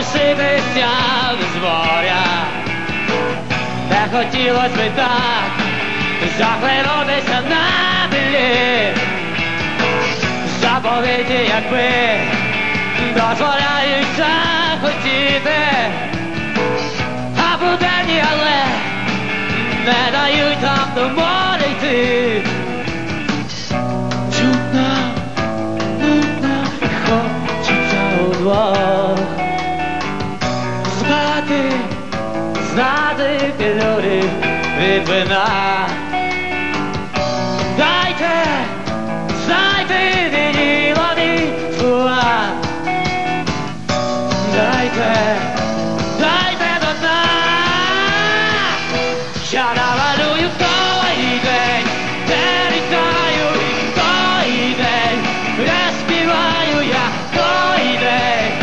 залишитися без моря. Не хотілось би так захлинутися на дні. Заповіті, якби дозволяють захотіти, а буденні, але не дають нам до моря йти. Чудно, нудно, хочеться удвох спати, знати пілюлі від вина. Дайте мені води слова. Дайте до дна. Я намалюю той день, де літаю, і той день, де співаю я той день.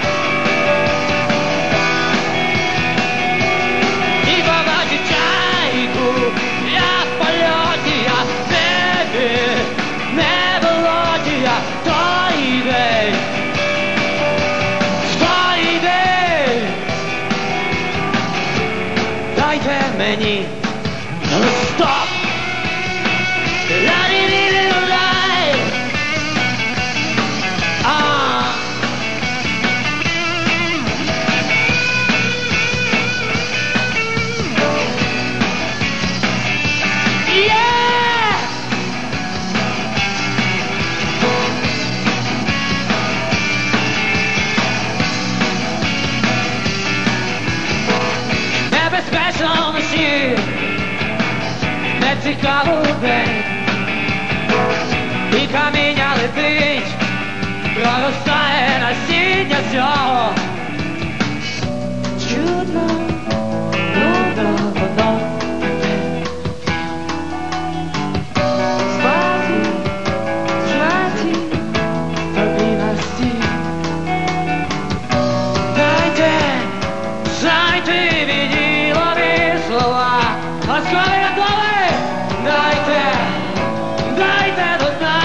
І побачу чайку, я в польоті, я в небі, не болоті, я той день. Той день. Дайте мені листок. Ла-ді-ді-ді-лай. Yeah! Небезпечно вночі, не цікаво вдень, і каміння летить, проростає насіння цього. Чудно, нудно воно спати, знати тобі на стіль. Дайте мені води слова. Ласкові готові? Дайте до дна.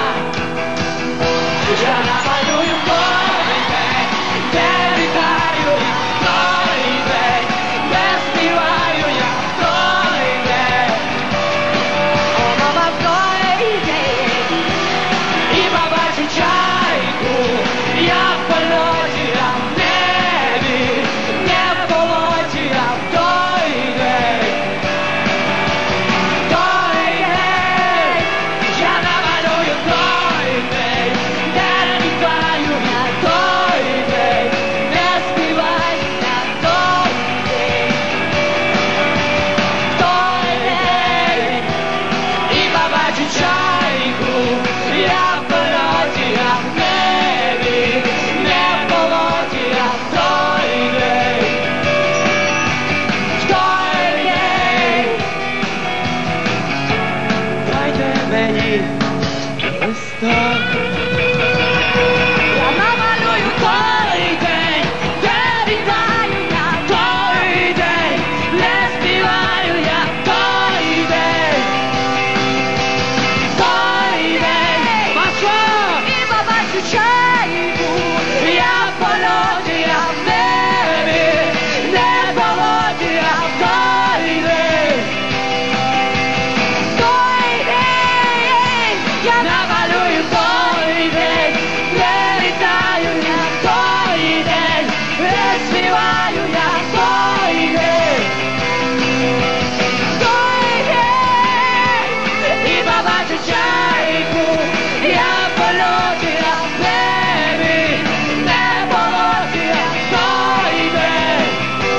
Я намалюю той день, де літаю, і той день, де співаю я той день. О, мама, той день. І побачу чайку, я в польоті, я в небі, не в болоті, я в той день. Той день. Я намалюю той день, де літаю я той день, де співаю я той день. Той день. І побачу чайку, я в польоті, я в небі, не в болоті, я в той день. Той день. Дайте мені листок. Я намалюю той день, де літаю я той день, де співаю я той день. Той день. Москва! І побачу чайку, я в польоті, я в небі, не в болоті, я в той день. Той день. Я намалюю той день, де літаю я той день, де співаю я той день. Той день. І побачу чайку, я в польоті, я в небі, не в болоті, я в той день.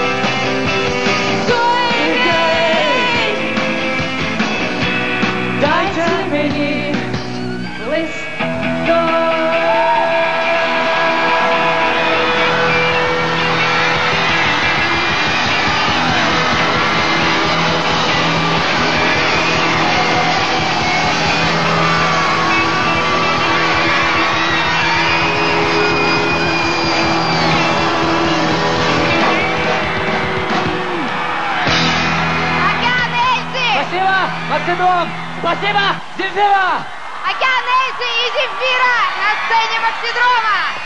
Той день. Дайте мені листок. Спасибо, Максидом! Спасибо, Земфира! Океан Эльзы и Земфира на сцене Максидрома!